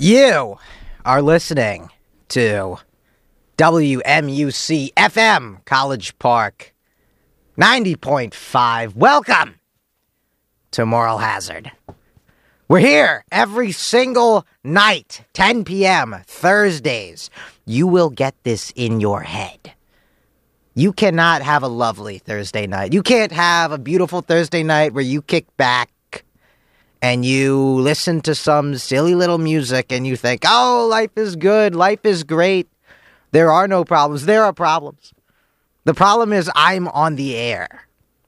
You are listening to WMUC FM College Park 90.5. Welcome to Moral Hazard. We're here every single night, 10 p.m., Thursdays. You will get this in your head. You cannot have a lovely Thursday night. You can't have a beautiful Thursday night where you kick back and you listen to some silly little music and you think, oh, life is good, life is great. There are no problems. There are problems. The problem is I'm on the air.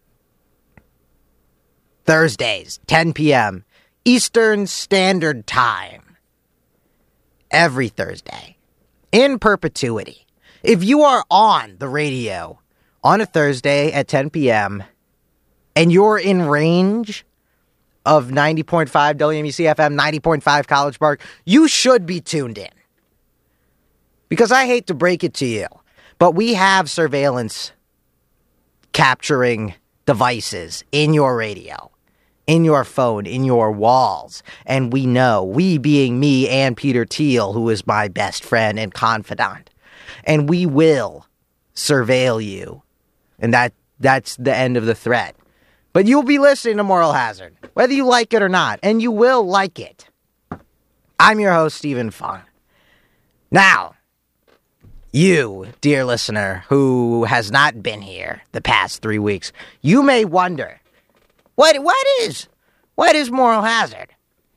Thursdays, 10 p.m., Eastern Standard Time. Every Thursday. In perpetuity. If you are on the radio on a Thursday at 10 p.m. and you're in range of 90.5 WMUC FM, 90.5 College Park, you should be tuned in. Because I hate to break it to you, but we have surveillance capturing devices in your radio, in your phone, in your walls. And we know, we being me and Peter Thiel, who is my best friend and confidant, and we will surveil you. And that's the end of the threat. But you'll be listening to Moral Hazard, whether you like it or not, and you will like it. I'm your host, Stephen Fung. Now, you, dear listener, who has not been here the past 3 weeks, you may wonder, what is Moral Hazard?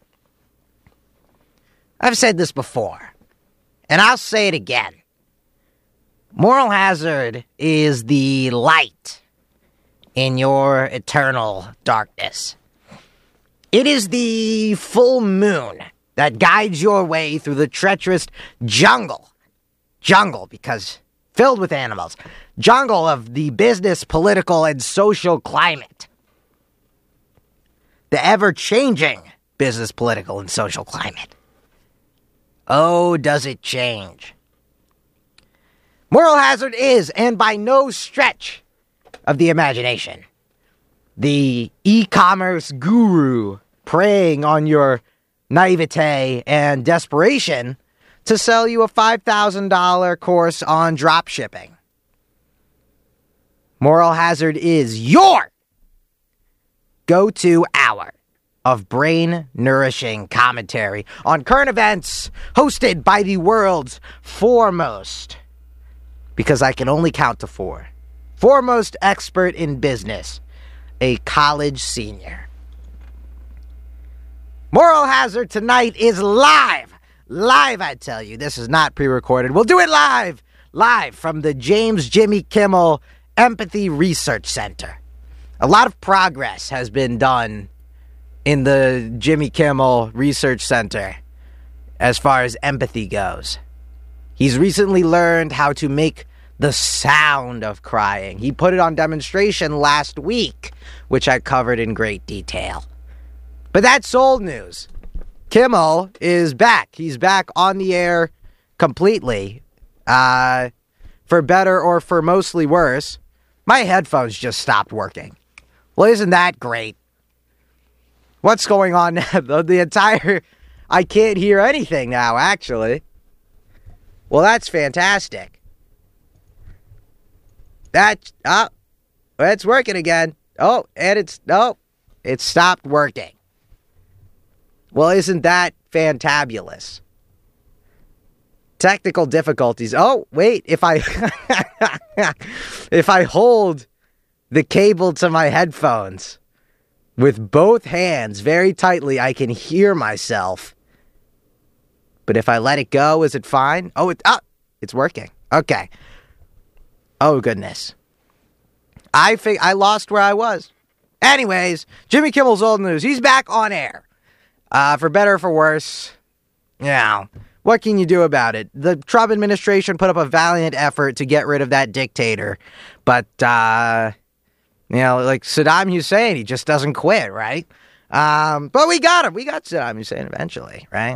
I've said this before, and I'll say it again. Moral hazard is the light in your eternal darkness. It is the full moon that guides your way through the treacherous jungle. Jungle, because filled with animals. Jungle of the business, political, and social climate. The ever-changing business, political, and social climate. Oh, does it change? Moral hazard is, and by no stretch of the imagination, the e-commerce guru preying on your naivete and desperation to sell you a $5,000 course on drop shipping. Moral hazard is your go-to hour of brain-nourishing commentary on current events hosted by the world's foremost, because I can only count to four, foremost expert in business, a college senior. Moral Hazard tonight is live. Live, I tell you. This is not pre-recorded. We'll do it live. Live from the James Jimmy Kimmel Empathy Research Center. A lot of progress has been done in the Jimmy Kimmel Research Center as far as empathy goes. He's recently learned how to make the sound of crying. He put it on demonstration last week, which I covered in great detail. But that's old news. Kimmel is back. He's back on the air completely. For better or for mostly worse. My headphones just stopped working. Well, isn't that great? What's going on now? I can't hear anything now, actually. Well, that's fantastic. It's working again. It stopped working. Well, isn't that fantabulous? Technical difficulties. Oh, wait, if I hold the cable to my headphones with both hands very tightly, I can hear myself. But if I let it go, is it fine? It's working. Okay. Oh, goodness. I lost where I was. Anyways, Jimmy Kimmel's old news. He's back on air. For better or for worse. What can you do about it? The Trump administration put up a valiant effort to get rid of that dictator. But, like Saddam Hussein, he just doesn't quit, right? But we got him. We got Saddam Hussein eventually, right?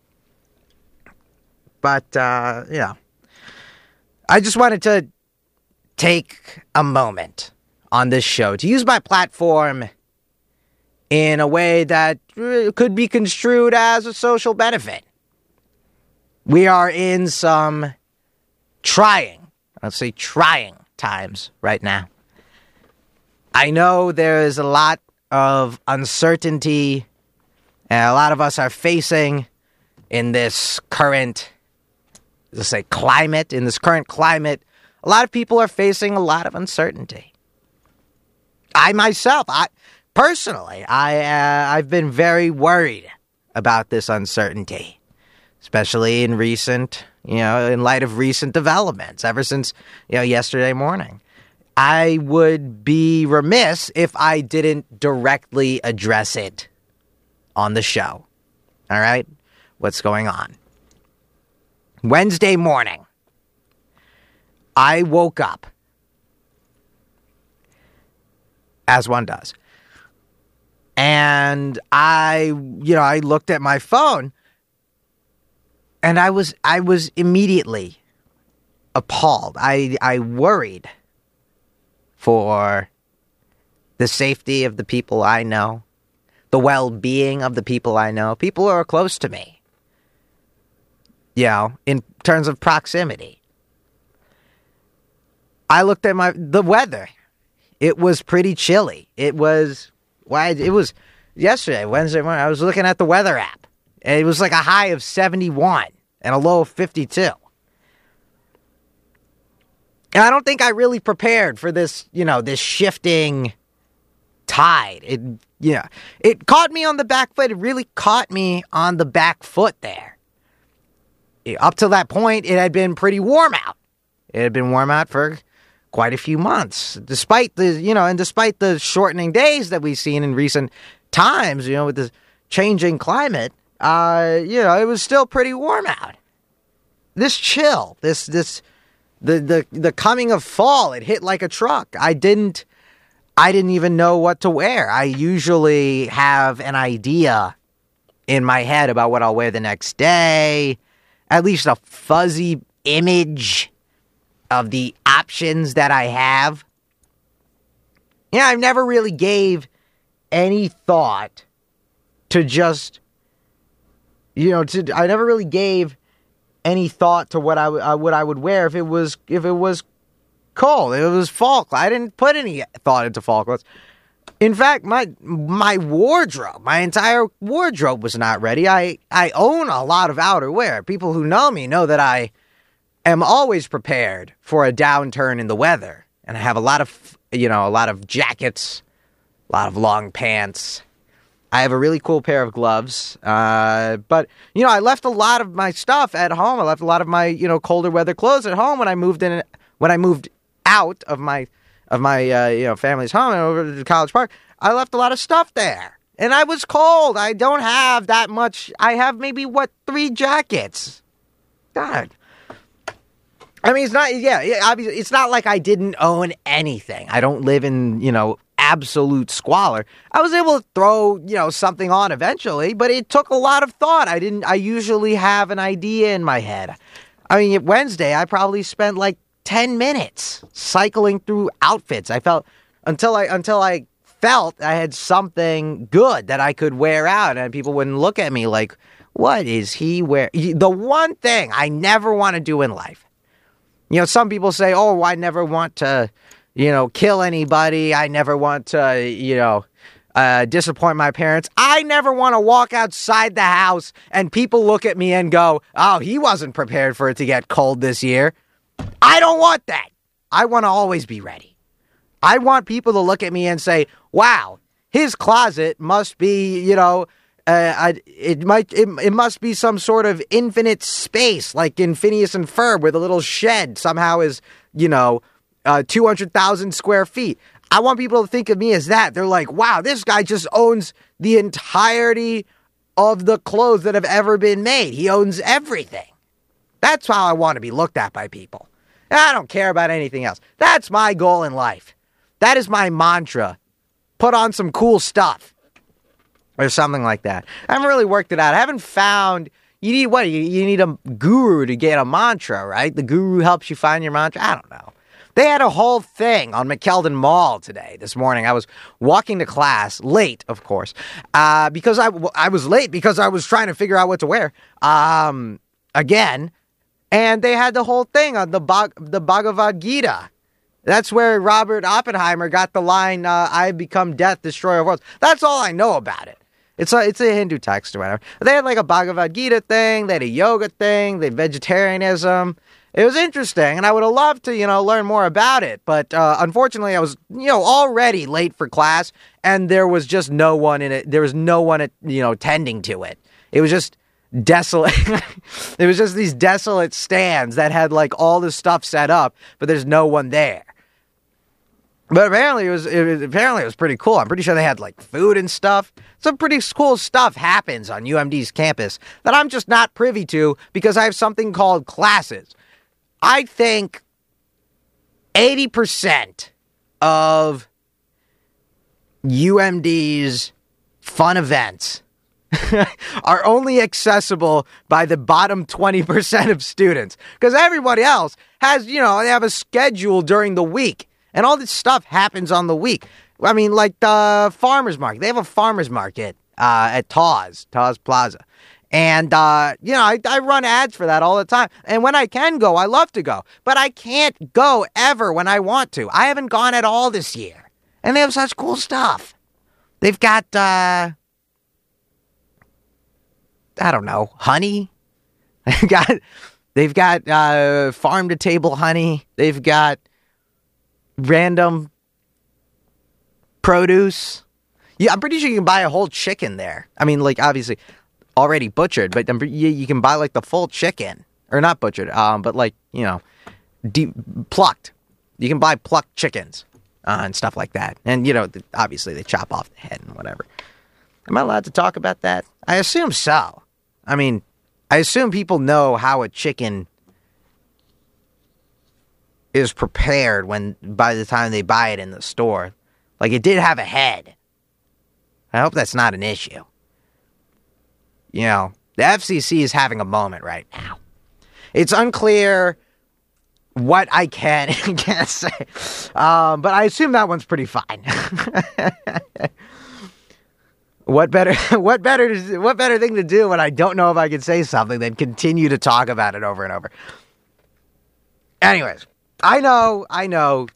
But, I just wanted to take a moment on this show to use my platform in a way that could be construed as a social benefit. We are in some trying times right now. I know there is a lot of uncertainty, and a lot of us are facing in this current, climate. In this current climate, a lot of people are facing a lot of uncertainty. I myself, personally, I've been very worried about this uncertainty, especially in in light of recent developments, ever since, yesterday morning. I would be remiss if I didn't directly address it on the show. All right? What's going on? Wednesday morning, I woke up, as one does, and I looked at my phone, and I was immediately appalled. I worried for the safety of the people I know, the well-being of the people I know, people who are close to me, in terms of proximity. I looked at the weather. It was pretty chilly. It was yesterday, Wednesday morning. I was looking at the weather app, and it was like a high of 71 and a low of 52. And I don't think I really prepared for this, this shifting tide. It caught me on the back foot. It really caught me on the back foot there. Up to that point, it had been pretty warm out. It had been warm out for quite a few months, despite the shortening days that we've seen in recent times, with the changing climate. It was still pretty warm out. This chill, the coming of fall, it hit like a truck. I didn't even know what to wear. I usually have an idea in my head about what I'll wear the next day, at least a fuzzy image of the options that I have. I never really gave any thought to just, I never really gave any thought to what I would wear if it was cold. If it was fall. I didn't put any thought into fall clothes. In fact, my wardrobe, my entire wardrobe was not ready. I own a lot of outerwear. People who know me know that I am always prepared for a downturn in the weather. And I have a lot of jackets, a lot of long pants. I have a really cool pair of gloves. But I left a lot of my stuff at home. I left a lot of my, colder weather clothes at home when I moved out of my family's home and over to College Park. I left a lot of stuff there. And I was cold. I don't have that much. I have maybe 3 jackets. God. I mean, obviously, it's not like I didn't own anything. I don't live in, absolute squalor. I was able to throw, something on eventually, but it took a lot of thought. I usually have an idea in my head. I mean, Wednesday, I probably spent 10 minutes cycling through outfits. I felt until I felt I had something good that I could wear out and people wouldn't look at me like, what is he wearing? The one thing I never want to do in life. Some people say, oh, I never want to, kill anybody. I never want to, disappoint my parents. I never want to walk outside the house and people look at me and go, oh, he wasn't prepared for it to get cold this year. I don't want that. I want to always be ready. I want people to look at me and say, wow, his closet must be, it must be some sort of infinite space, like in Phineas and Ferb, where the little shed somehow is, 200,000 square feet. I want people to think of me as that. They're like, wow, this guy just owns the entirety of the clothes that have ever been made. He owns everything. That's how I want to be looked at by people. And I don't care about anything else. That's my goal in life. That is my mantra. Put on some cool stuff. Or something like that. I haven't really worked it out. I haven't found... You need what? You need a guru to get a mantra, right? The guru helps you find your mantra? I don't know. They had a whole thing on McKeldin Mall this morning. I was walking to class, late, of course, because I was late because I was trying to figure out what to wear. again, and they had the whole thing on the Bhagavad Gita. That's where Robert Oppenheimer got the line, I become death, destroyer of worlds. That's all I know about it. It's a Hindu text or whatever. They had like a Bhagavad Gita thing, they had a yoga thing, they had vegetarianism. It was interesting, and I would have loved to, learn more about it. But unfortunately, I was, already late for class, and there was just no one in it. There was no one, tending to it. It was just desolate. It was just these desolate stands that had like all this stuff set up, but there's no one there. But apparently it was pretty cool. I'm pretty sure they had like food and stuff. Some pretty cool stuff happens on UMD's campus that I'm just not privy to because I have something called classes. I think 80% of UMD's fun events are only accessible by the bottom 20% of students because everybody else has, they have a schedule during the week. And all this stuff happens on the week. I mean, like the farmer's market. They have a farmer's market at Taws Plaza. And, I run ads for that all the time. And when I can go, I love to go. But I can't go ever when I want to. I haven't gone at all this year. And they have such cool stuff. They've got, I don't know, honey. They've got farm-to-table honey. They've got random produce. Yeah, I'm pretty sure you can buy a whole chicken there. I mean, like, obviously already butchered, but you can buy like the full chicken, or not butchered, but like, plucked. You can buy plucked chickens and stuff like that. And, obviously they chop off the head and whatever. Am I allowed to talk about that? I assume so. I mean, I assume people know how a chicken is prepared by the time they buy it in the store. Like, it did have a head. I hope that's not an issue. The FCC is having a moment right now. It's unclear what I can and can't say. But I assume that one's pretty fine. What better thing to do when I don't know if I can say something than continue to talk about it over and over. Anyways, I know,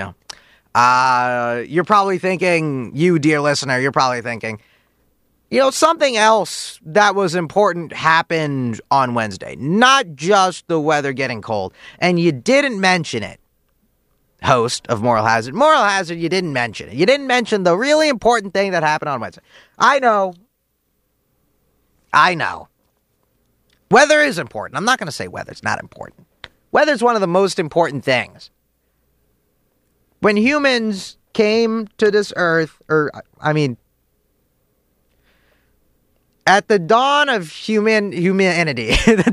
you're probably thinking, you dear listener, you're probably thinking, something else that was important happened on Wednesday. Not just the weather getting cold. And you didn't mention it, host of Moral Hazard. Moral Hazard, you didn't mention it. You didn't mention the really important thing that happened on Wednesday. I know. Weather is important. I'm not going to say weather's not important. Weather's one of the most important things. When humans came to this earth, at the dawn of humanity,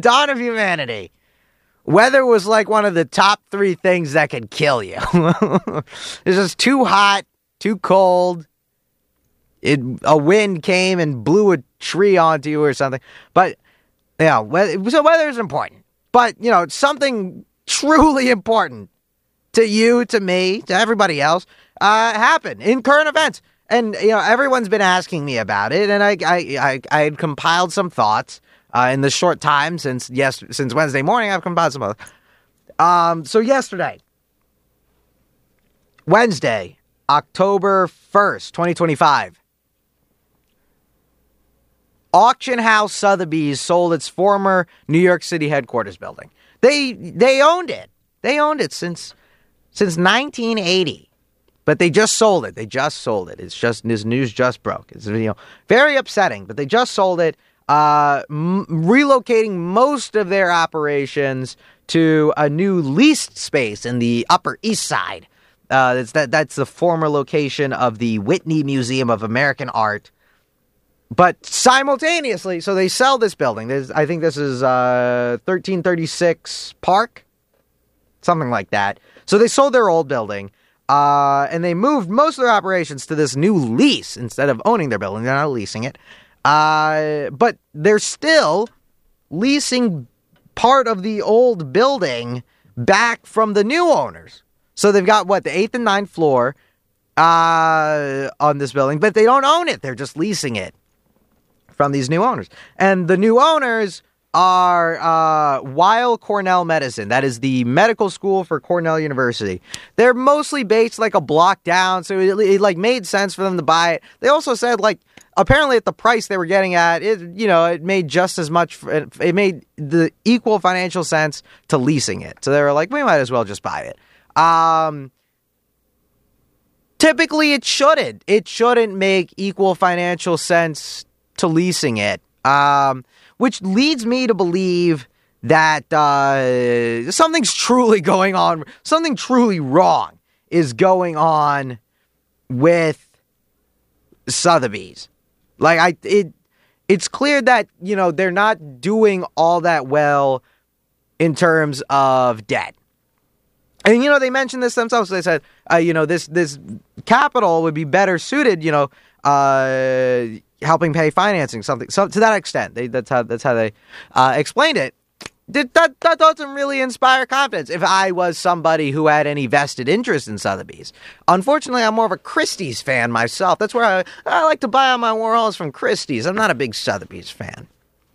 weather was like one of the top 3 things that could kill you. It's just too hot, too cold. A wind came and blew a tree onto you or something. But, so weather is important. But, something truly important to you, to me, to everybody else, happened in current events. And, everyone's been asking me about it, and I had compiled some thoughts in the short time since Wednesday morning. I've compiled some other. So yesterday, Wednesday, October 1st, 2025, Auction House Sotheby's sold its former New York City headquarters building. They owned it. They owned it since 1980. But they just sold it. This news just broke. It's very upsetting, but they just sold it, relocating most of their operations to a new leased space in the Upper East Side. That's the former location of the Whitney Museum of American Art. But simultaneously, so they sell this building. I think this is 1336 Park, something like that. So they sold their old building. And they moved most of their operations to this new lease instead of owning their building. They're not leasing it. But they're still leasing part of the old building back from the new owners. So they've got, the 8th and 9th floor on this building, but they don't own it. They're just leasing it from these new owners. And the new owners are Weill Cornell Medicine. That is the medical school for Cornell University. They're mostly based like a block down, so it like made sense for them to buy it. They also said like apparently at the price they were getting at, it made just as much. It made the equal financial sense to leasing it. So they were like, we might as well just buy it. Typically, it shouldn't. It shouldn't make equal financial sense to leasing it. Which leads me to believe that something's truly going on. Something truly wrong is going on with Sotheby's. Like it's clear that they're not doing all that well in terms of debt. And they mentioned this themselves. They said, this capital would be better suited, helping pay financing, something. So to that extent, that's how they explained it. That doesn't really inspire confidence. If I was somebody who had any vested interest in Sotheby's, unfortunately, I'm more of a Christie's fan myself. That's where I like to buy all my Warhols from Christie's. I'm not a big Sotheby's fan.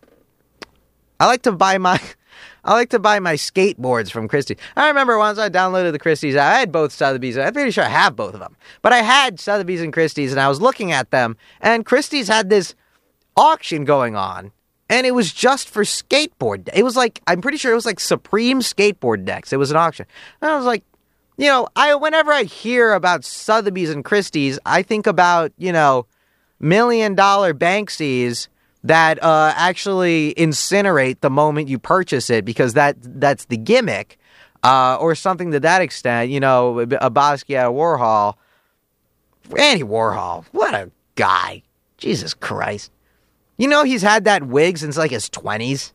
I like to buy my skateboards from Christie's. I remember once I downloaded the Christie's. I had both Sotheby's. I'm pretty sure I have both of them. But I had Sotheby's and Christie's, and I was looking at them, and Christie's had this auction going on, and it was just for skateboard. It was like, I'm pretty sure it was like Supreme skateboard decks. It was an auction. And I was like, whenever I hear about Sotheby's and Christie's, I think about, $1 million Banksies that actually incinerate the moment you purchase it, because that's the gimmick, or something to that extent. A Basquiat Warhol. Andy Warhol, what a guy. Jesus Christ. He's had that wig since like his 20s.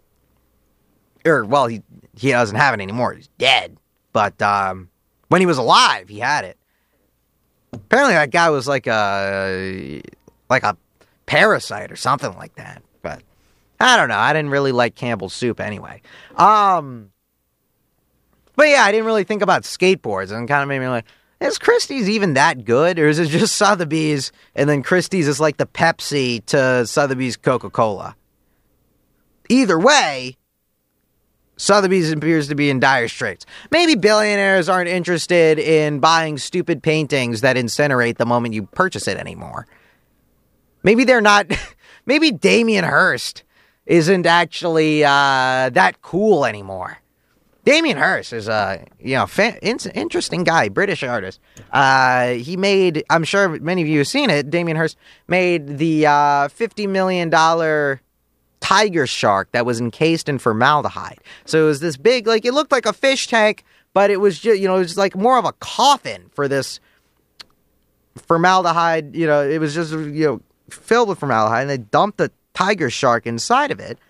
Well, he doesn't have it anymore. He's dead. But when he was alive, he had it. Apparently that guy was like a parasite or something like that. But I don't know. I didn't really like Campbell's soup anyway. But yeah, I didn't really think about skateboards, and it kind of made me like, is Christie's even that good? Or is it just Sotheby's, and then Christie's is like the Pepsi to Sotheby's Coca-Cola? Either way, Sotheby's appears to be in dire straits. Maybe billionaires aren't interested in buying stupid paintings that incinerate the moment you purchase it anymore. Maybe they're not. Maybe Damien Hirst isn't actually that cool anymore. Damien Hirst is interesting guy, British artist. He made, I'm sure many of you have seen it, Damien Hirst made the $50 million tiger shark that was encased in formaldehyde. So it was this big, it looked like a fish tank, but it was just, it was like more of a coffin for this formaldehyde. It was just, filled with formaldehyde, and they dumped the tiger shark inside of it.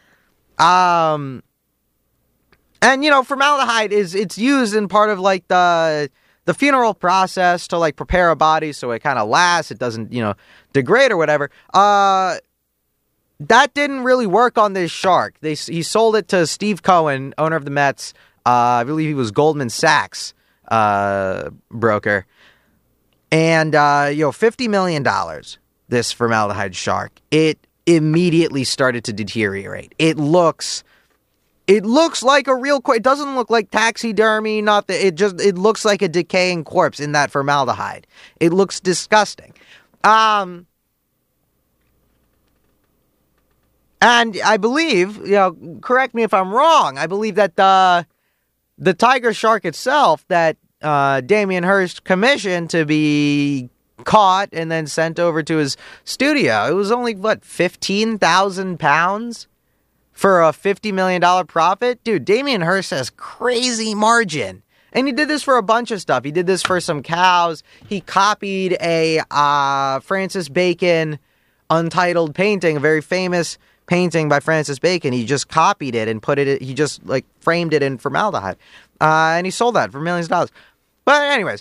And formaldehyde it's used in part of like the funeral process to like prepare a body so it kind of lasts, it doesn't degrade or whatever. That didn't really work on this shark. He sold it to Steve Cohen, owner of the Mets. I believe he was Goldman Sachs broker. And $50 million. This formaldehyde shark, it immediately started to deteriorate. It looks like a real. It doesn't look like taxidermy. It looks like a decaying corpse in that formaldehyde. It looks disgusting. And I believe, correct me if I'm wrong, I believe that the tiger shark itself that Damien Hirst commissioned to be caught and then sent over to his studio, it was only 15,000 pounds for a $50 million profit. Dude, Damien Hirst has crazy margin, and he did this for a bunch of stuff. He did this for some cows. He copied a Francis Bacon untitled painting, a very famous painting by Francis Bacon. He just copied it and he just framed it in formaldehyde, and he sold that for millions of dollars. But anyways,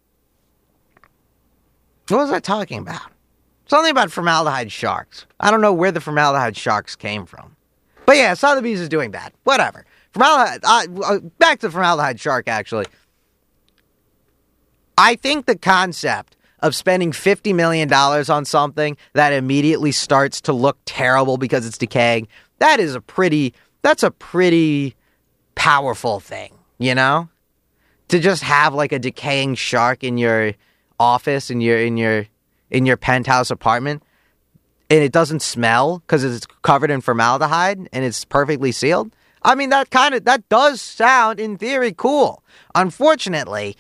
what was I talking about? Something about formaldehyde sharks. I don't know where the formaldehyde sharks came from. But yeah, Sotheby's is doing bad. Whatever. Formaldehyde. Back to the formaldehyde shark, actually. I think the concept of spending $50 million on something that immediately starts to look terrible because it's decaying, that is a pretty That's a pretty powerful thing, you know? To just have like a decaying shark in your office, in your penthouse apartment, and it doesn't smell because it's covered in formaldehyde and it's perfectly sealed. I mean, that does sound in theory cool. Unfortunately,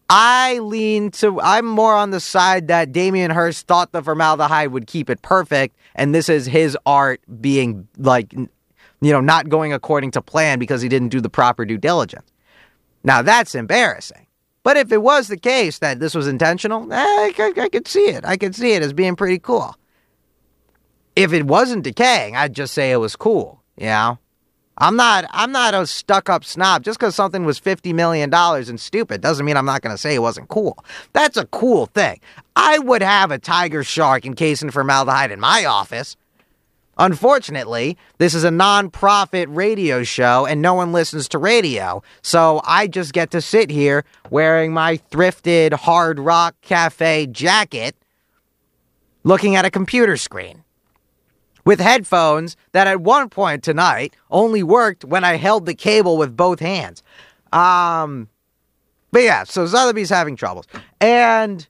I'm more on the side that Damien Hirst thought the formaldehyde would keep it perfect, and this is his art being, like, not going according to plan because he didn't do the proper due diligence. Now, that's embarrassing. But if it was the case that this was intentional, I could see it. I could see it as being pretty cool. If it wasn't decaying, I'd just say it was cool, I'm not a stuck-up snob. Just because something was $50 million and stupid doesn't mean I'm not going to say it wasn't cool. That's a cool thing. I would have a tiger shark encased in formaldehyde in my office. Unfortunately, this is a non-profit radio show and no one listens to radio. So I just get to sit here wearing my thrifted Hard Rock Cafe jacket looking at a computer screen. With headphones that at one point tonight only worked when I held the cable with both hands. But yeah, so Sotheby's having troubles. And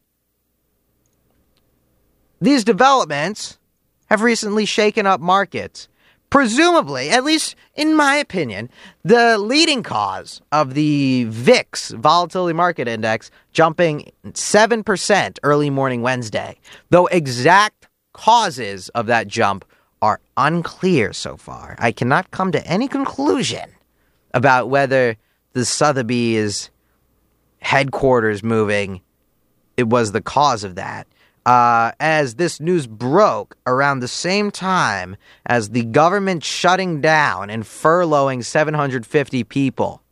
these developments have recently shaken up markets. Presumably, at least in my opinion, the leading cause of the VIX, Volatility Market Index, jumping 7% early morning Wednesday, though exact causes of that jump are unclear so far. I cannot come to any conclusion about whether the Sotheby's headquarters moving, it was the cause of that. As this news broke around the same time as the government shutting down and furloughing 750 people.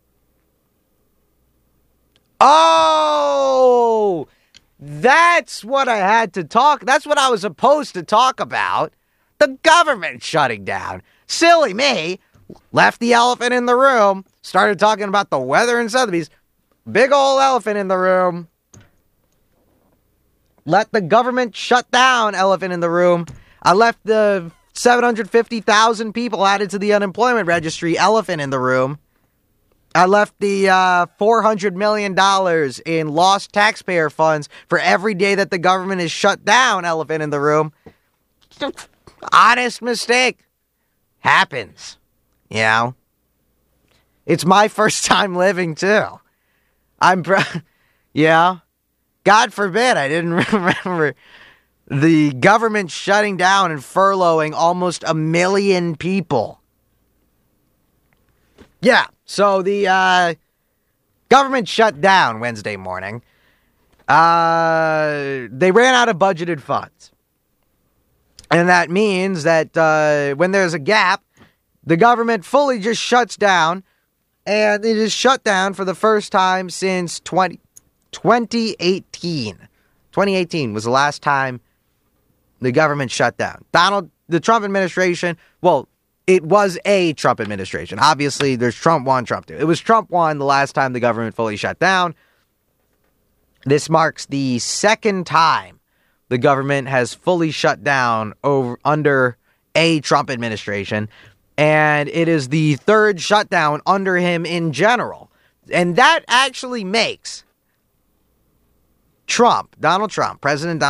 Oh, that's what that's what I was supposed to talk about. The government shutting down. Silly me. Left the elephant in the room. Started talking about the weather in Sotheby's. Big old elephant in the room. Let the government shut down, elephant in the room. I left the 750,000 people added to the unemployment registry, elephant in the room. I left the $400 million in lost taxpayer funds for every day that the government is shut down, elephant in the room. Honest mistake. Happens. It's my first time living, too. Yeah. God forbid I didn't remember the government shutting down and furloughing almost 1 million people. Yeah. So the government shut down Wednesday morning. They ran out of budgeted funds. And that means that when there's a gap, the government fully just shuts down, and it is shut down for the first time since 2018. 2018 was the last time the government shut down. The Trump administration, well, it was a Trump administration. Obviously, there's Trump 1, Trump 2. It was Trump 1 the last time the government fully shut down. This marks the second time the government has fully shut down under a Trump administration, and it is the third shutdown under him in general. And that actually makes President Donald Trump,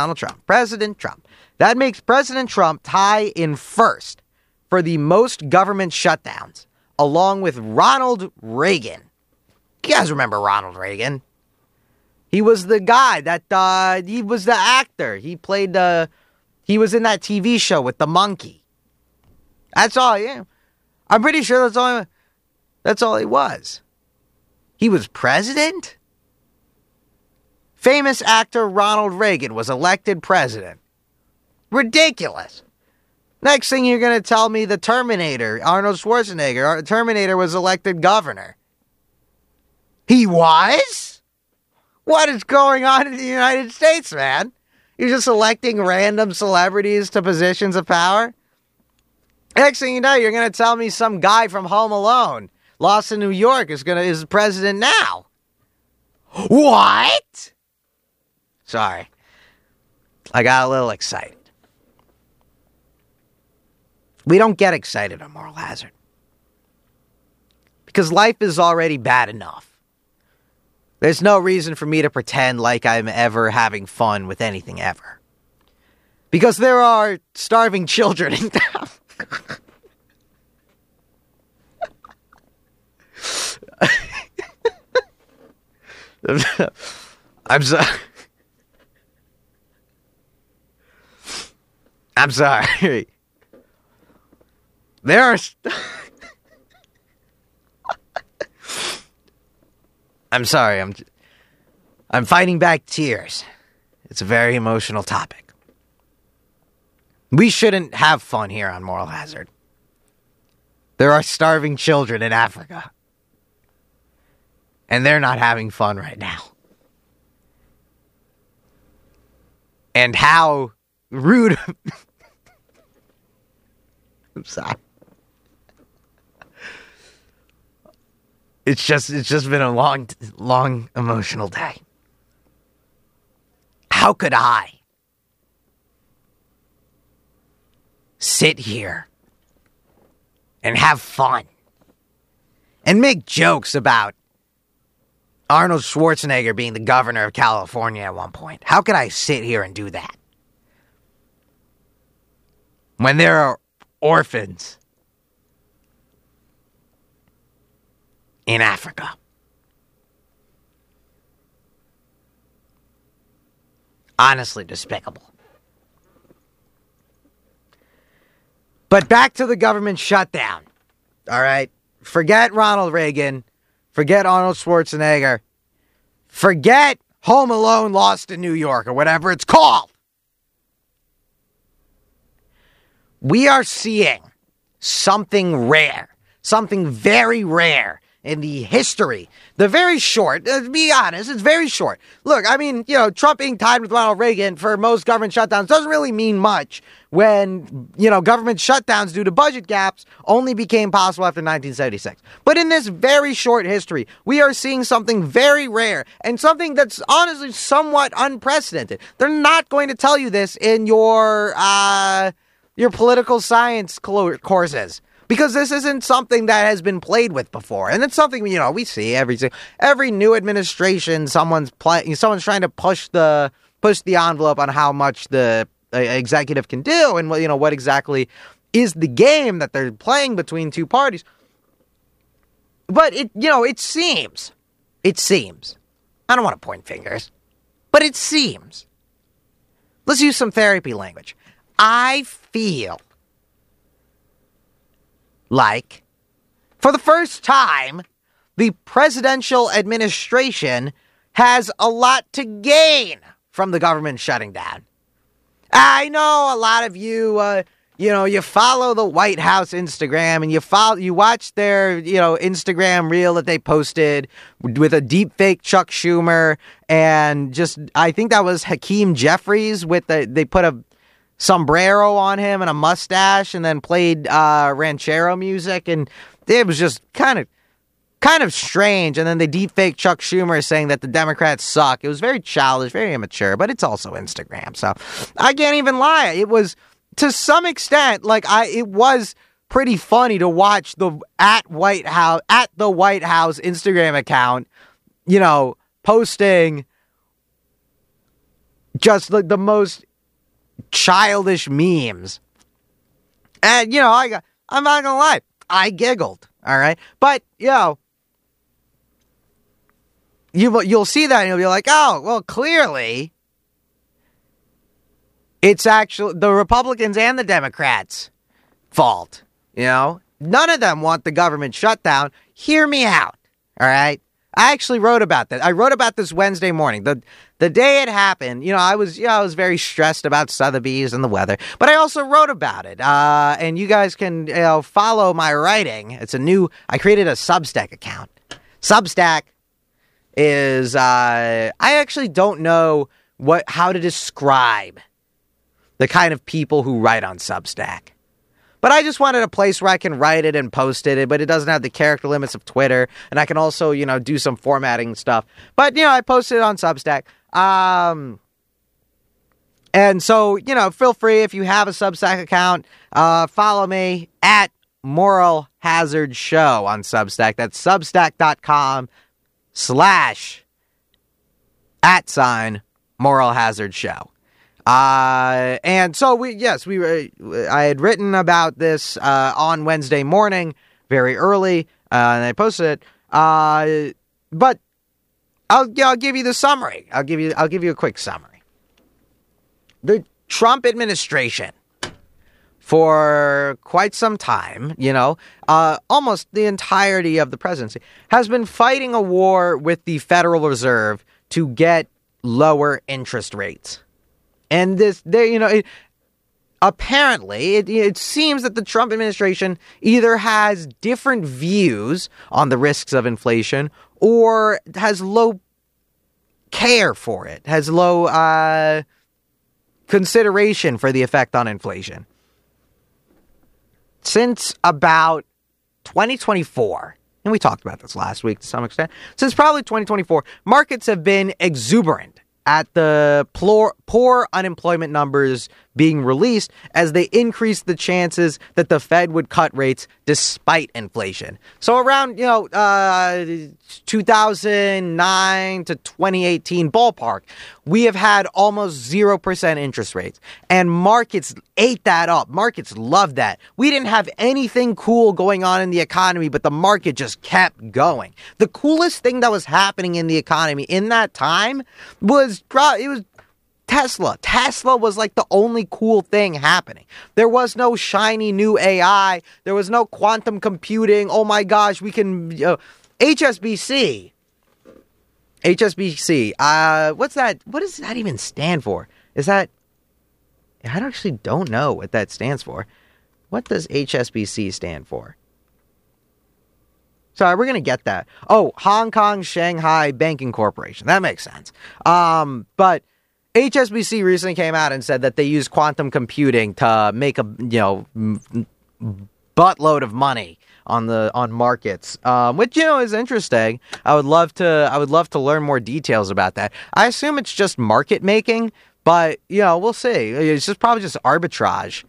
that makes President Trump tie in first for the most government shutdowns, along with Ronald Reagan. You guys remember Ronald Reagan? He was the guy that, he was the actor. He was in that TV show with the monkey. That's all, yeah. I'm pretty sure that's all he was. He was president? Famous actor Ronald Reagan was elected president. Ridiculous. Next thing you're going to tell me the Terminator, Arnold Schwarzenegger, Terminator was elected governor. He was? What is going on in the United States, man? You're just electing random celebrities to positions of power? Next thing you know, you're going to tell me some guy from Home Alone, Lost in New York, is president now. What? Sorry. I got a little excited. We don't get excited on Moral Hazard. Because life is already bad enough. There's no reason for me to pretend like I'm ever having fun with anything ever. Because there are starving children in town. I'm sorry. I'm sorry. There are... I'm sorry. I'm fighting back tears. It's a very emotional topic. We shouldn't have fun here on Moral Hazard. There are starving children in Africa. And they're not having fun right now. And how rude... I'm sorry. It's just been a long emotional day. How could I sit here and have fun and make jokes about Arnold Schwarzenegger being the governor of California at one point? How could I sit here and do that when there are orphans in Africa? Honestly despicable. But back to the government shutdown. All right? Forget Ronald Reagan. Forget Arnold Schwarzenegger. Forget Home Alone Lost in New York or whatever it's called. We are seeing something rare. Something very rare in the history. The very short, to be honest, it's very short. Look, I mean, Trump being tied with Ronald Reagan for most government shutdowns doesn't really mean much when, government shutdowns due to budget gaps only became possible after 1976. But in this very short history, we are seeing something very rare and something that's honestly somewhat unprecedented. They're not going to tell you this in your political science courses. Because this isn't something that has been played with before. And it's something, we see every new administration, someone's trying to push the envelope on how much the executive can do and what exactly is the game that they're playing between two parties. But it seems. I don't want to point fingers, but it seems. Let's use some therapy language. I feel like, for the first time, the presidential administration has a lot to gain from the government shutting down. I know a lot of you, you follow the White House Instagram and you watch their, Instagram reel that they posted with a deep fake Chuck Schumer and I think that was Hakeem Jeffries they put a sombrero on him and a mustache and then played ranchero music, and it was just kind of strange. And then they deepfake Chuck Schumer saying that the Democrats suck. It was very childish, very immature, but it's also Instagram, so I can't even lie. It was, to some extent, it was pretty funny to watch the at the White House Instagram account, posting just the most childish memes. And, I'm not gonna lie, I giggled, all right? But, you'll see that and you'll be like, oh, well, clearly it's actually the Republicans and the Democrats' fault, None of them want the government shutdown. Hear me out, all right? I actually wrote about that. I wrote about this Wednesday morning. The day it happened, I was very stressed about Sotheby's and the weather, but I also wrote about it. And you guys can follow my writing. I created a Substack account. Substack is I actually don't know how to describe the kind of people who write on Substack. But I just wanted a place where I can write it and post it, but it doesn't have the character limits of Twitter. And I can also, do some formatting stuff. But, I posted it on Substack. And so, feel free if you have a Substack account, follow me at Moral Hazard Show on Substack. That's substack.com/@Moral Hazard Show. And so I had written about this on Wednesday morning, very early, and I posted it. But I'll give you the summary. I'll give you a quick summary. The Trump administration, for quite some time, almost the entirety of the presidency, has been fighting a war with the Federal Reserve to get lower interest rates. And apparently, it seems that the Trump administration either has different views on the risks of inflation or has low care for it, has low consideration for the effect on inflation. Since about 2024, and we talked about this last week to some extent, since probably 2024, markets have been exuberant at the poor unemployment numbers being released as they increased the chances that the Fed would cut rates despite inflation. So around, 2009 to 2018 ballpark, we have had almost 0% interest rates. And markets ate that up. Markets loved that. We didn't have anything cool going on in the economy, but the market just kept going. The coolest thing that was happening in the economy in that time was Tesla. Tesla was like the only cool thing happening. There was no shiny new AI. There was no quantum computing. Oh my gosh, we can... HSBC. What's that? What does that even stand for? I actually don't know what that stands for. What does HSBC stand for? Sorry, we're going to get that. Oh, Hong Kong Shanghai Banking Corporation. That makes sense. But HSBC recently came out and said that they use quantum computing to make a buttload of money on markets, which is interesting. I would love to learn more details about that. I assume it's just market making, but we'll see. It's just probably just arbitrage.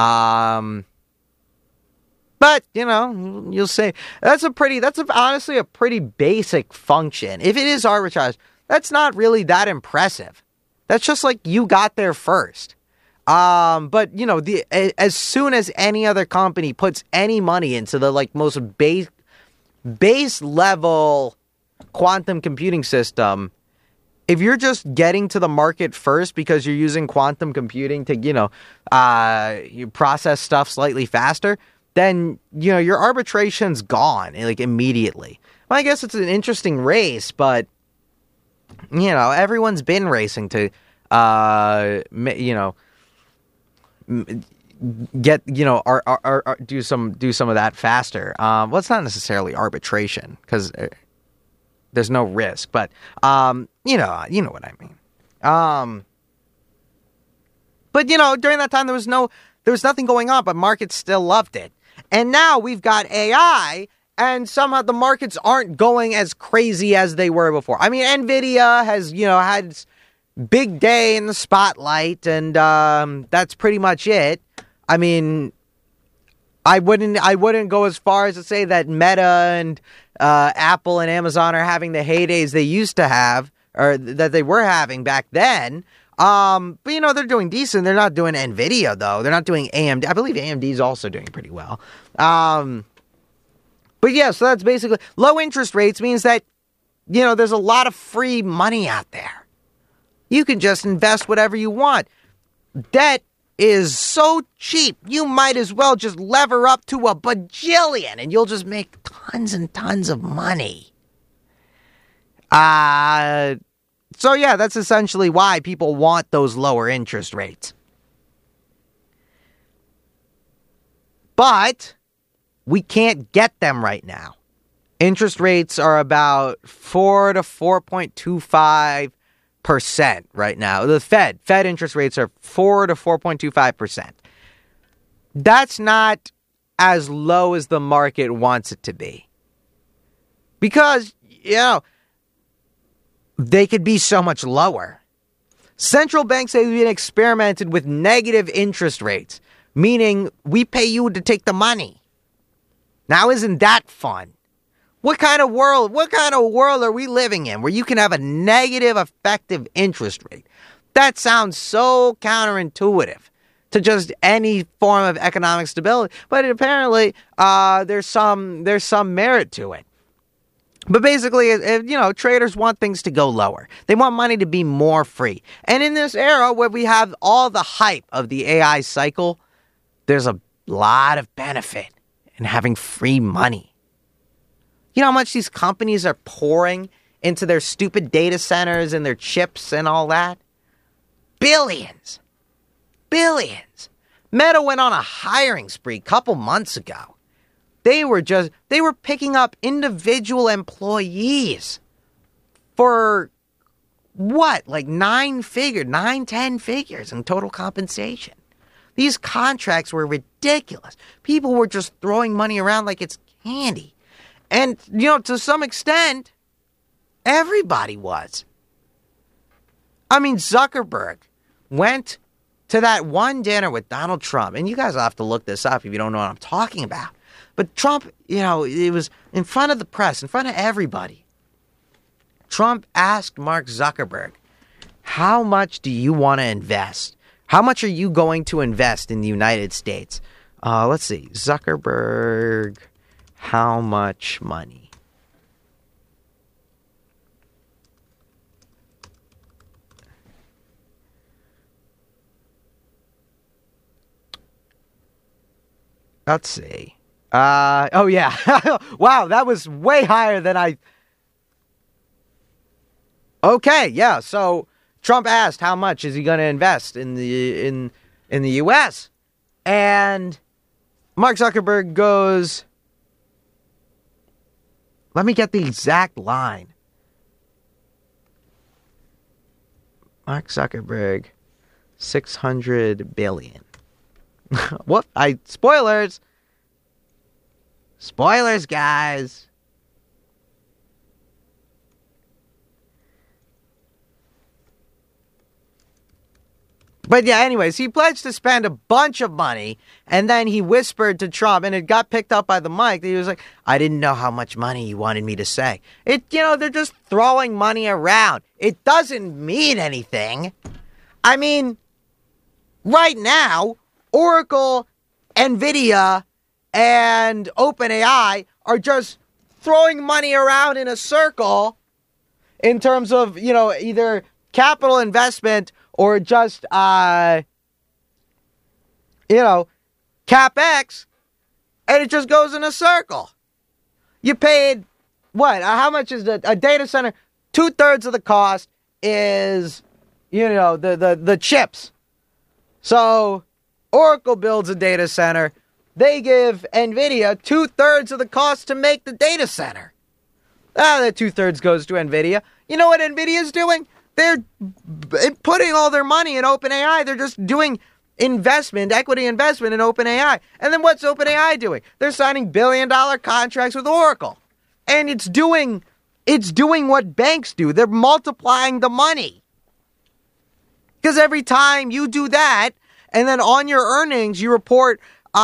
But you'll see. That's honestly a pretty basic function. If it is arbitrage, that's not really that impressive. That's just like you got there first. But as soon as any other company puts any money into the most base level quantum computing system, if you're just getting to the market first because you're using quantum computing to you process stuff slightly faster, then your arbitration's gone immediately. Well, I guess it's an interesting race, but everyone's been racing to, get, do some of that faster. Well, it's not necessarily arbitration because there's no risk, but, you know what I mean. But during that time, there was nothing going on, but markets still loved it. And now we've got AI, and somehow the markets aren't going as crazy as they were before. I mean, Nvidia has, had its big day in the spotlight, and that's pretty much it. I mean, I wouldn't go as far as to say that Meta and Apple and Amazon are having the heydays they used to have, or that they were having back then. But they're doing decent. They're not doing Nvidia though. They're not doing AMD. I believe AMD is also doing pretty well. But yeah, so that's basically low interest rates means that, there's a lot of free money out there. You can just invest whatever you want. Debt is so cheap. You might as well just lever up to a bajillion and you'll just make tons and tons of money. So yeah, that's essentially why people want those lower interest rates. But we can't get them right now. Interest rates are about 4 to 4.25% right now. The Fed interest rates are 4 to 4.25%. That's not as low as the market wants it to be. Because, they could be so much lower. Central banks have even experimented with negative interest rates, meaning we pay you to take the money. Now, isn't that fun? What kind of world are we living in where you can have a negative effective interest rate? That sounds so counterintuitive to just any form of economic stability, but apparently there's some merit to it. But basically, traders want things to go lower. They want money to be more free. And in this era where we have all the hype of the AI cycle, there's a lot of benefit in having free money. You know how much these companies are pouring into their stupid data centers and their chips and all that? Billions. Billions. Meta went on a hiring spree a couple months ago. They were picking up individual employees for what? Like 10 figures in total compensation. These contracts were ridiculous. People were just throwing money around like it's candy. And, to some extent, everybody was. I mean, Zuckerberg went to that one dinner with Donald Trump. And you guys will have to look this up if you don't know what I'm talking about. But Trump, it was in front of the press, in front of everybody. Trump asked Mark Zuckerberg, how much do you want to invest? How much are you going to invest in the United States? Let's see. Zuckerberg, how much money? Let's see. Oh, yeah. Wow, that was way higher than I... Okay, yeah, so Trump asked how much is he going to invest in the U.S., and Mark Zuckerberg goes... Let me get the exact line. Mark Zuckerberg, 600 billion. What? Spoilers. Spoilers, guys. But yeah, anyways, he pledged to spend a bunch of money, and then he whispered to Trump, and it got picked up by the mic. He was like, I didn't know how much money you wanted me to say. They're just throwing money around. It doesn't mean anything. I mean, right now, Oracle, NVIDIA, and OpenAI are just throwing money around in a circle in terms of, either capital investment or just, CapEx, and it just goes in a circle. You paid, what? How much is a data center? 2/3 of the cost is, the chips. So Oracle builds a data center. They give NVIDIA 2/3 of the cost to make the data center. That 2/3 goes to NVIDIA. You know what NVIDIA is doing? They're putting all their money in OpenAI. They're just doing equity investment in OpenAI. And then what's OpenAI doing? They're signing billion-dollar contracts with Oracle. And it's doing what banks do. They're multiplying the money. Because every time you do that, and then on your earnings, you report,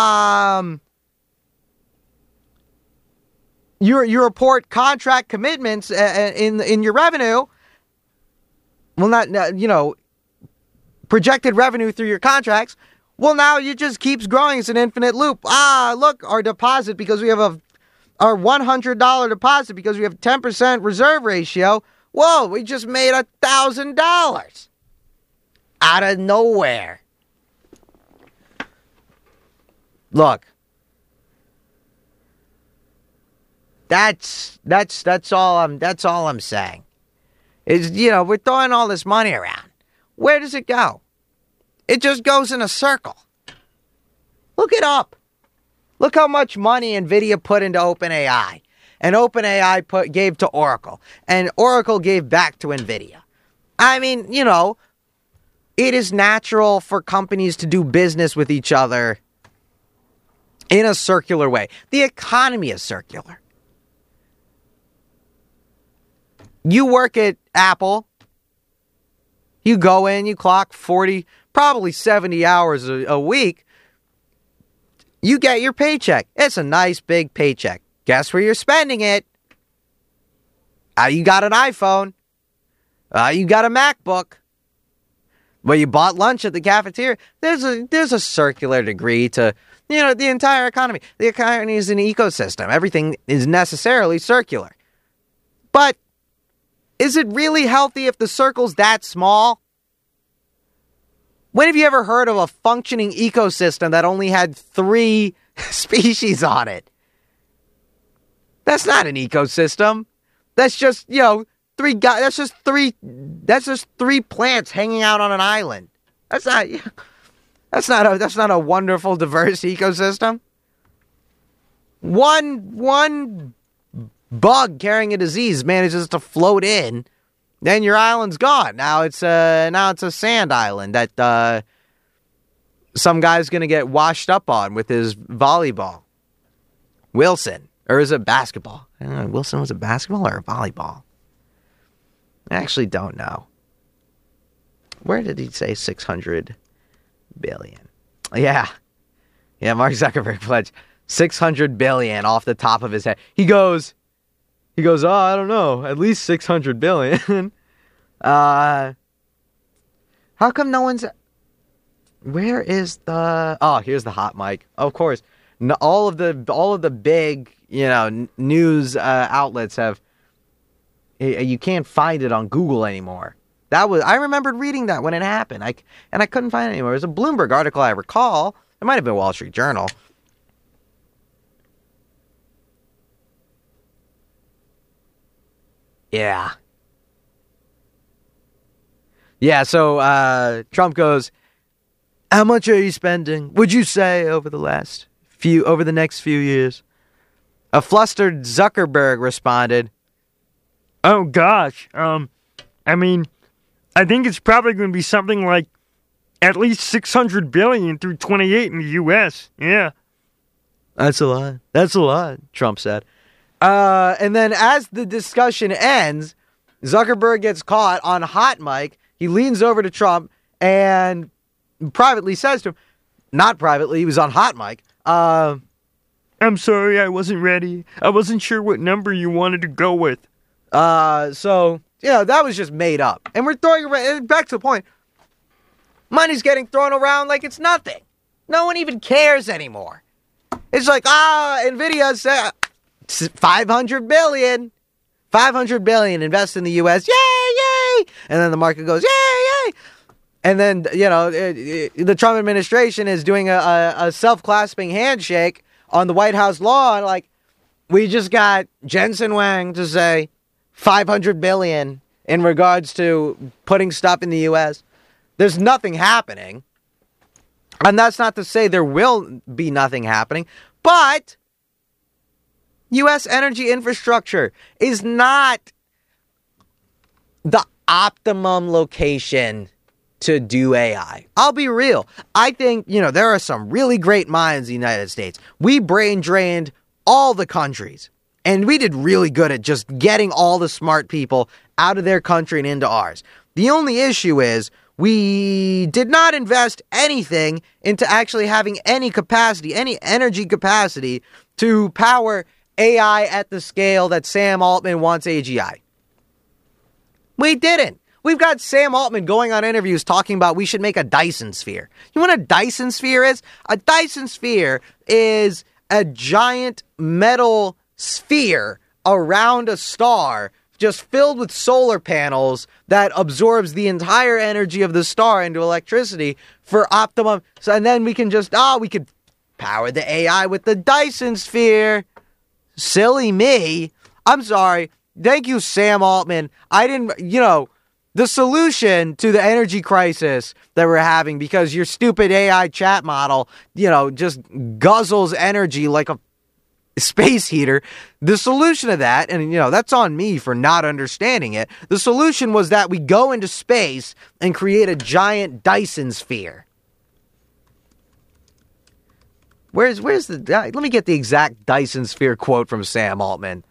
you report contract commitments in your revenue. Well, not, projected revenue through your contracts. Well, now it just keeps growing. It's an infinite loop. Look, our deposit, because we have our $100 deposit, because we have 10% reserve ratio. Whoa, we just made $1,000 out of nowhere. Look, that's all I'm saying. Is, we're throwing all this money around. Where does it go? It just goes in a circle. Look it up. Look how much money NVIDIA put into OpenAI. And OpenAI gave to Oracle. And Oracle gave back to NVIDIA. I mean, it is natural for companies to do business with each other in a circular way. The economy is circular. You work at Apple. You go in, you clock 40, probably 70 hours a week. You get your paycheck. It's a nice big paycheck. Guess where you're spending it? You got an iPhone. You got a MacBook. Well, you bought lunch at the cafeteria. There's a circular degree to, the entire economy. The economy is an ecosystem. Everything is necessarily circular. But is it really healthy if the circle's that small? When have you ever heard of a functioning ecosystem that only had 3 species on it? That's not an ecosystem. That's just, 3 guys. That's just 3 plants hanging out on an island. That's not a wonderful, diverse ecosystem. One bug carrying a disease manages to float in, then your island's gone. Now it's a sand island that some guy's gonna get washed up on with his volleyball. Wilson, or is it basketball? I don't know. Wilson, was it basketball or volleyball? I actually don't know. Where did he say 600 billion? Yeah, Mark Zuckerberg pledged 600 billion off the top of his head. He goes, oh, I don't know, at least 600 billion. How come no one's... Where is the... Oh, here's the hot mic. Of course, all of the big, news outlets have... You can't find it on Google anymore. I remembered reading that when it happened. I couldn't find it anymore. It was a Bloomberg article, I recall. It might have been Wall Street Journal. Yeah. Yeah, so Trump goes, how much are you spending, would you say, over the next few years? A flustered Zuckerberg responded, oh gosh, I think it's probably going to be something like at least 600 billion through 28 in the U.S. Yeah. That's a lot, Trump said. And then as the discussion ends, Zuckerberg gets caught on hot mic. He leans over to Trump and privately says to him, not privately, he was on hot mic, I'm sorry, I wasn't ready. I wasn't sure what number you wanted to go with. So, that was just made up. And we're throwing around, back to the point, money's getting thrown around like it's nothing. No one even cares anymore. It's like, NVIDIA said 500 billion. 500 billion invest in the U.S. Yay! And then the market goes, yay! And then, the Trump administration is doing a self-clasping handshake on the White House lawn. Like, we just got Jensen Huang to say 500 billion in regards to putting stuff in the U.S. There's nothing happening. And that's not to say there will be nothing happening, but U.S. energy infrastructure is not the optimum location to do AI. I'll be real. I think, there are some really great minds in the United States. We brain drained all the countries, and we did really good at just getting all the smart people out of their country and into ours. The only issue is we did not invest anything into actually having any capacity, any energy capacity to power AI at the scale that Sam Altman wants AGI. We didn't. We've got Sam Altman going on interviews talking about we should make a Dyson sphere. You know what a Dyson sphere is? A Dyson sphere is a giant metal sphere around a star just filled with solar panels that absorbs the entire energy of the star into electricity for optimum. So, and then we can we could power the AI with the Dyson sphere. Silly me. I'm sorry. Thank you, Sam Altman. I didn't, the solution to the energy crisis that we're having because your stupid AI chat model, just guzzles energy like a space heater. The solution to that, and that's on me for not understanding it. The solution was that we go into space and create a giant Dyson sphere. Where's the, let me get the exact Dyson sphere quote from Sam Altman.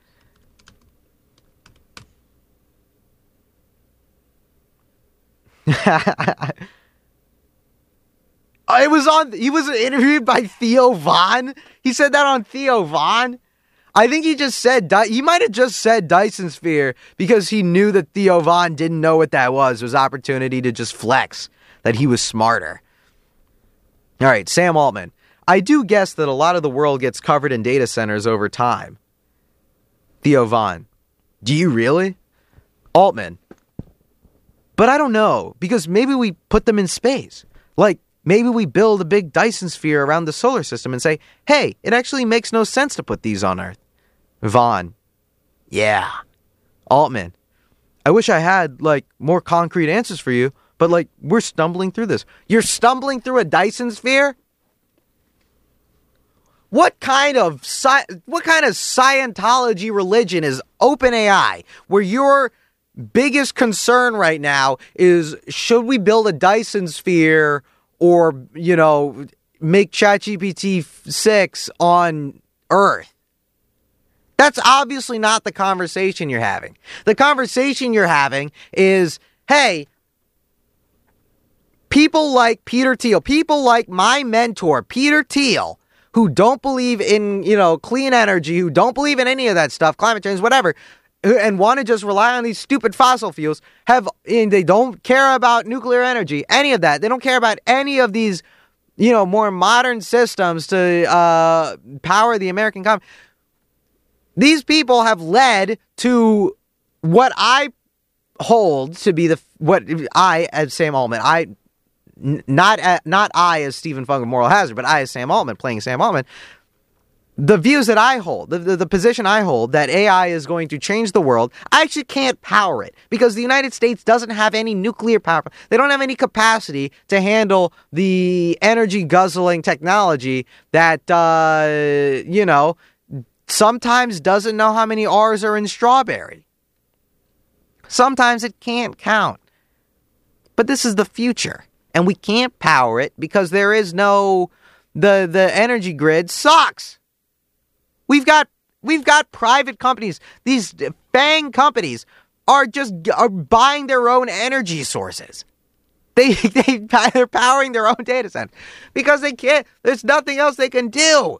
He was interviewed by Theo Von. He said that on Theo Von. I think he might have just said Dyson Sphere because he knew that Theo Von didn't know what that was. It was opportunity to just flex that he was smarter. All right, Sam Altman. I do guess that a lot of the world gets covered in data centers over time. Theo Von. Do you really? Altman. But I don't know, because maybe we put them in space. Like, maybe we build a big Dyson Sphere around the solar system and say, hey, it actually makes no sense to put these on Earth. Von. Yeah. Altman. I wish I had, more concrete answers for you, but, we're stumbling through this. You're stumbling through a Dyson Sphere? What kind of Scientology religion is OpenAI, where your biggest concern right now is, should we build a Dyson Sphere or, make ChatGPT 6 on Earth? That's obviously not the conversation you're having. The conversation you're having is, hey, people like Peter Thiel, people like my mentor, Peter Thiel, who don't believe in, clean energy, who don't believe in any of that stuff, climate change, whatever, and want to just rely on these stupid fossil fuels, they don't care about nuclear energy, any of that. They don't care about any of these, more modern systems to power the American economy. These people have led to what I hold to be as Sam Altman, not I as Stephen Fung of Moral Hazard, but I as Sam Altman, playing Sam Altman, the views that I hold, the position I hold, that AI is going to change the world, I actually can't power it because the United States doesn't have any nuclear power. They don't have any capacity to handle the energy guzzling technology that, sometimes doesn't know how many R's are in strawberry. Sometimes it can't count. But this is the future. And we can't power it because there is the energy grid sucks. We've got private companies. These FANG companies are buying their own energy sources. They're powering their own data center because they can't. There's nothing else they can do.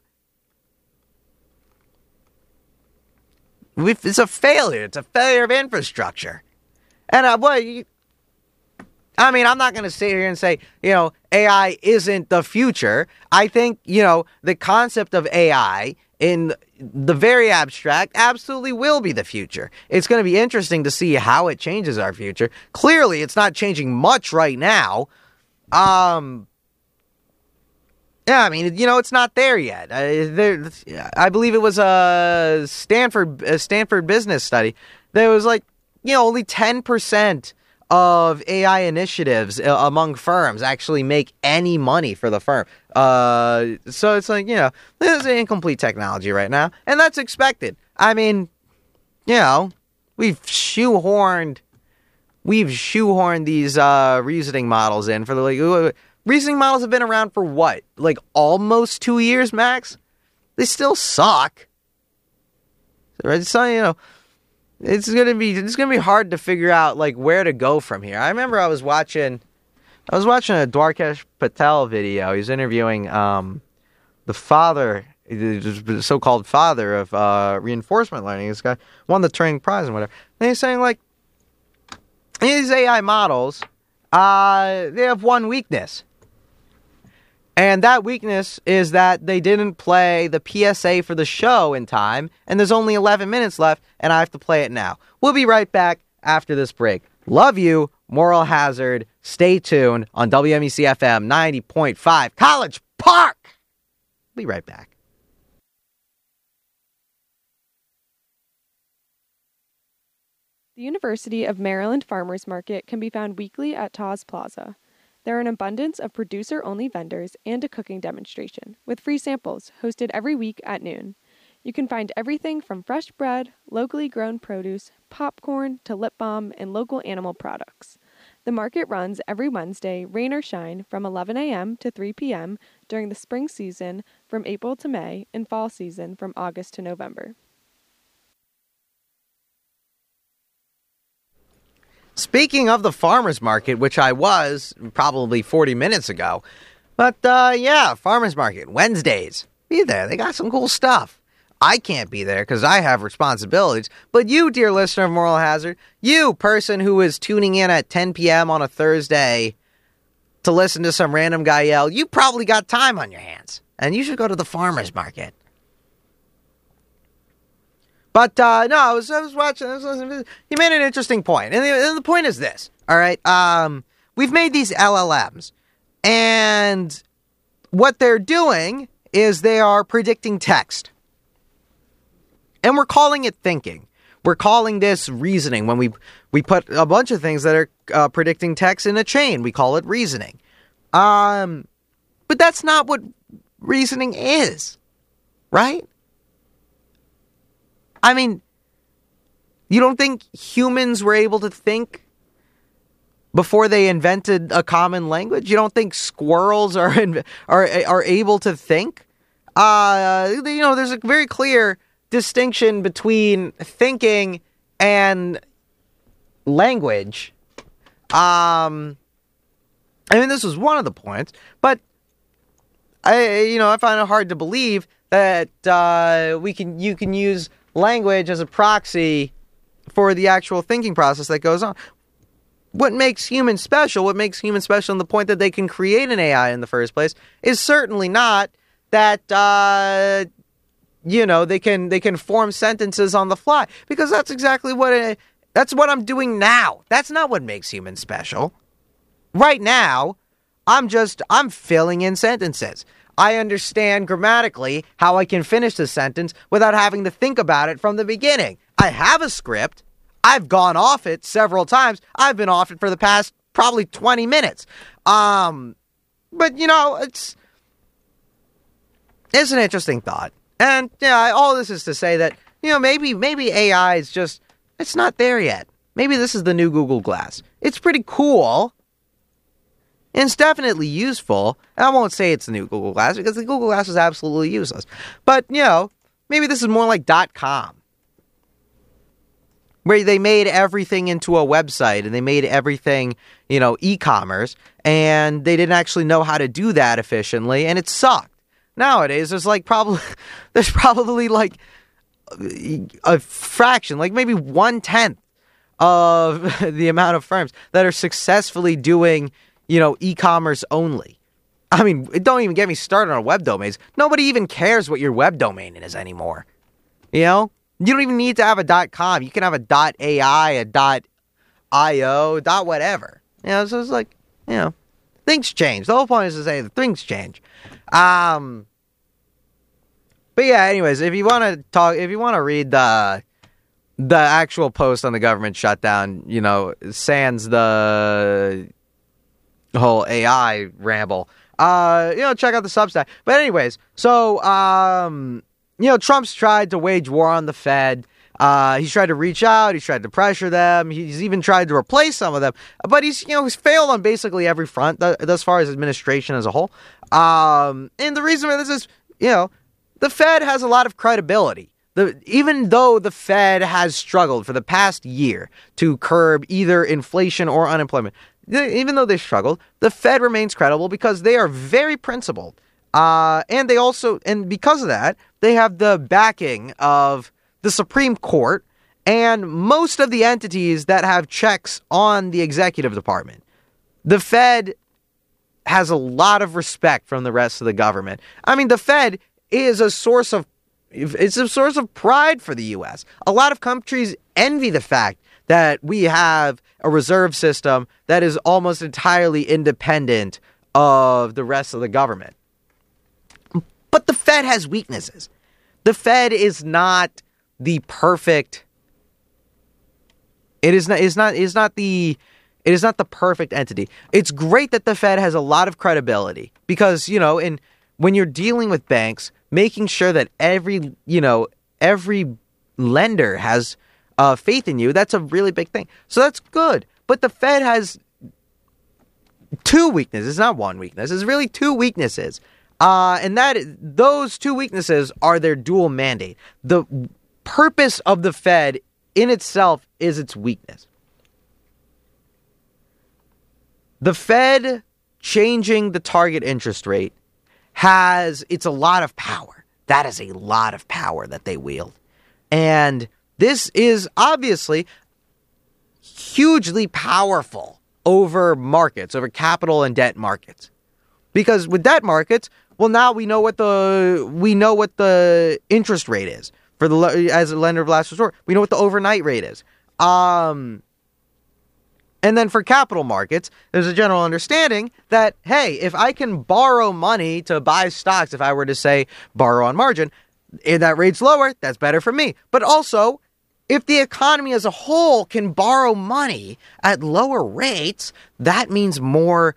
It's a failure. It's a failure of infrastructure. And I'm not going to sit here and say, AI isn't the future. I think, the concept of AI in the very abstract absolutely will be the future. It's going to be interesting to see how it changes our future. Clearly, it's not changing much right now. It's not there yet. I believe it was a Stanford business study. There was only 10% of AI initiatives among firms actually make any money for the firm. So it's this is incomplete technology right now, and that's expected. We've shoehorned these reasoning models in for the reasoning models have been around for what? Almost 2 years, max? They still suck. Right? So, it's gonna be hard to figure out where to go from here. I remember I was watching a Dwarkesh Patel video. He was interviewing the father, the so-called father of reinforcement learning. This guy won the Turing Prize and whatever. And he's saying these AI models, they have one weakness. And that weakness is that they didn't play the PSA for the show in time, and there's only 11 minutes left, and I have to play it now. We'll be right back after this break. Love you, Moral Hazard. Stay tuned on WMEC FM 90.5 College Park. Be right back. The University of Maryland Farmers Market can be found weekly at Taz Plaza. There are an abundance of producer-only vendors and a cooking demonstration, with free samples, hosted every week at noon. You can find everything from fresh bread, locally grown produce, popcorn, to lip balm, and local animal products. The market runs every Wednesday, rain or shine, from 11 a.m. to 3 p.m. during the spring season from April to May, and fall season from August to November. Speaking of the farmers market, which I was probably 40 minutes ago, But, yeah, farmers market, Wednesdays. Be there. They got some cool stuff. I can't be there because I have responsibilities. But you, dear listener of Moral Hazard, you person who is tuning in at 10 p.m. on a Thursday to listen to some random guy yell, you probably got time on your hands. And you should go to the farmers market. But, no, I was watching. He made an interesting point. And the point is this, all right? We've made these LLMs. And what they're doing is they are predicting text. And we're calling it thinking. We're calling this reasoning. When we put a bunch of things that are predicting text in a chain, we call it reasoning. But that's not what reasoning is, right? I mean, you don't think humans were able to think before they invented a common language? You don't think squirrels are able to think? There's a very clear distinction between thinking and language. I mean, this was one of the points, but I find it hard to believe that you can use language as a proxy for the actual thinking process that goes on. What makes humans special in the point that they can create an AI in the first place, is certainly not that they can form sentences on the fly, because that's exactly that's what I'm doing now. That's not what makes humans special. Right now, I'm filling in sentences. I understand grammatically how I can finish the sentence without having to think about it from the beginning. I have a script. I've gone off it several times. I've been off it for the past probably 20 minutes. But it's an interesting thought. And all this is to say that, maybe AI is just, it's not there yet. Maybe this is the new Google Glass. It's pretty cool. And it's definitely useful. And I won't say it's the new Google Glass, because the Google Glass is absolutely useless. But, maybe this is more like .com, where they made everything into a website, and they made everything, e-commerce, and they didn't actually know how to do that efficiently, and it sucked. Nowadays, there's probably like a fraction, like maybe 1/10 of the amount of firms that are successfully doing, e-commerce only. I mean, don't even get me started on web domains. Nobody even cares what your web domain is anymore. You don't even need to have a .com. You can have a .ai, a .io, .whatever. So it's like, things change. The whole point is to say that things change. But yeah, anyways, if you want to read the actual post on the government shutdown, sans the whole AI ramble, check out the Substack. But anyways, so, Trump's tried to wage war on the Fed. He's tried to reach out. He's tried to pressure them. He's even tried to replace some of them. But he's failed on basically every front, thus far as administration as a whole. And the reason for this is, the Fed has a lot of credibility. Even though the Fed has struggled for the past year to curb either inflation or unemployment, even though they struggled, the Fed remains credible because they are very principled. And because of that, they have the backing of the Supreme Court and most of the entities that have checks on the executive department. The Fed has a lot of respect from the rest of the government. I mean, the Fed is a source of pride for the U.S. A lot of countries envy the fact that we have a reserve system that is almost entirely independent of the rest of the government. But the Fed has weaknesses. The Fed is not the perfect. It is not the perfect entity. It's great that the Fed has a lot of credibility because, when you're dealing with banks, making sure that every lender has faith in you, that's a really big thing. So that's good. But the Fed has two weaknesses. It's not one weakness. It's really two weaknesses. And those two weaknesses are their dual mandate. The purpose of the Fed in itself is its weakness. The Fed changing the target interest rate it's a lot of power. That is a lot of power that they wield. And this is obviously hugely powerful over markets, over capital and debt markets. Because with debt markets, well, now we know what the interest rate is as a lender of last resort. We know what the overnight rate is. And then for capital markets, there's a general understanding that, hey, if I can borrow money to buy stocks, if I were to say borrow on margin, if that rate's lower, that's better for me. But also, if the economy as a whole can borrow money at lower rates, that means more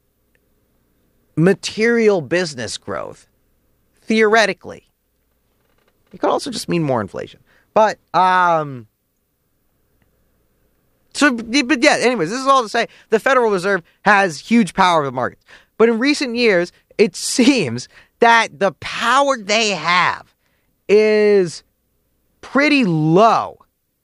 material business growth, theoretically. It could also just mean more inflation. But anyways, this is all to say the Federal Reserve has huge power over the markets. But in recent years, it seems that the power they have is pretty low.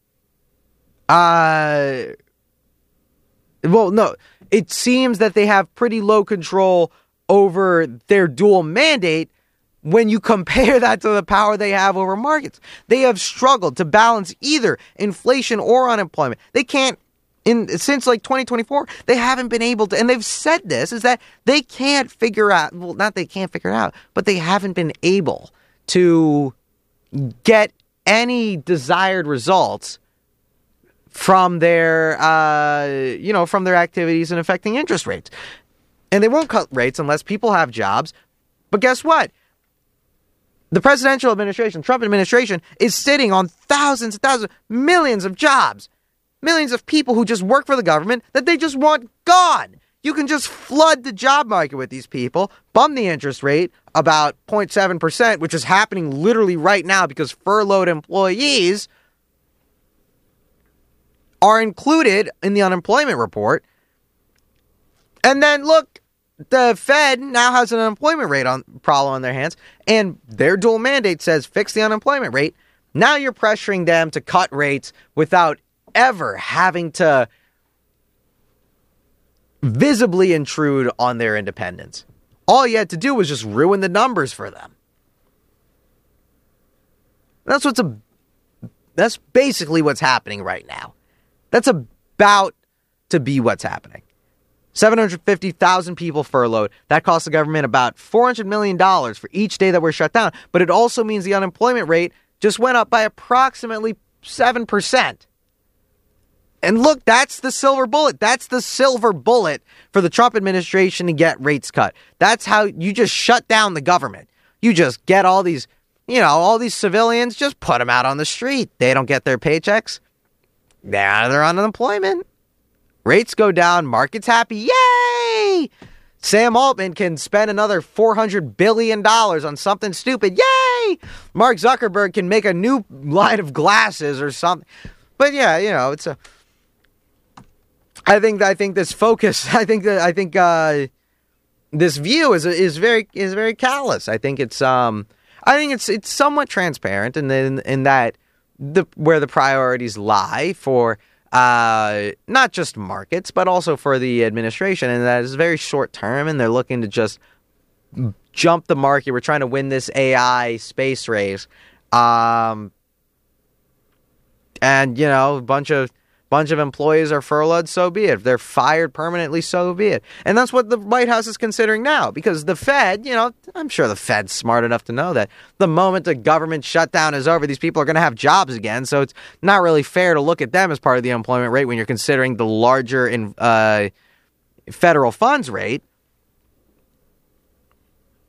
It seems that they have pretty low control over their dual mandate when you compare that to the power they have over markets. They have struggled to balance either inflation or unemployment. They can't, since like 2024, they haven't been able to, and they've said this, is that they can't figure out, well, not they can't figure it out, but they haven't been able to get any desired results from their, from their activities in affecting interest rates. And they won't cut rates unless people have jobs. But guess what? The presidential administration, Trump administration, is sitting on thousands and thousands, millions of jobs. Millions of people who just work for the government that they just want gone. You can just flood the job market with these people, bump the interest rate about 0.7%, which is happening literally right now because furloughed employees are included in the unemployment report. And then look, the Fed now has an unemployment rate problem on their hands, and their dual mandate says fix the unemployment rate. Now you're pressuring them to cut rates without ever having to visibly intrude on their independence. All you had to do was just ruin the numbers for them. That's basically what's happening right now. That's about to be what's happening. 750,000 people furloughed. That costs the government about $400 million for each day that we're shut down. But it also means the unemployment rate just went up by approximately 7%. And look, that's the silver bullet. That's the silver bullet for the Trump administration to get rates cut. That's how you just shut down the government. You just get all these civilians, just put them out on the street. They don't get their paychecks. They're on unemployment. Rates go down. Markets happy. Yay! Sam Altman can spend another $400 billion on something stupid. Yay! Mark Zuckerberg can make a new line of glasses or something. But yeah, it's a. I think this focus. I think this view is very callous. I think it's somewhat transparent, and then in that where the priorities lie for not just markets but also for the administration, and that is very short term, and they're looking to just jump the market. We're trying to win this AI space race, and a bunch of employees are furloughed, so be it. If they're fired permanently, so be it. And that's what the White House is considering now, because the Fed, I'm sure the Fed's smart enough to know that the moment the government shutdown is over, these people are going to have jobs again. So it's not really fair to look at them as part of the unemployment rate when you're considering the larger federal funds rate.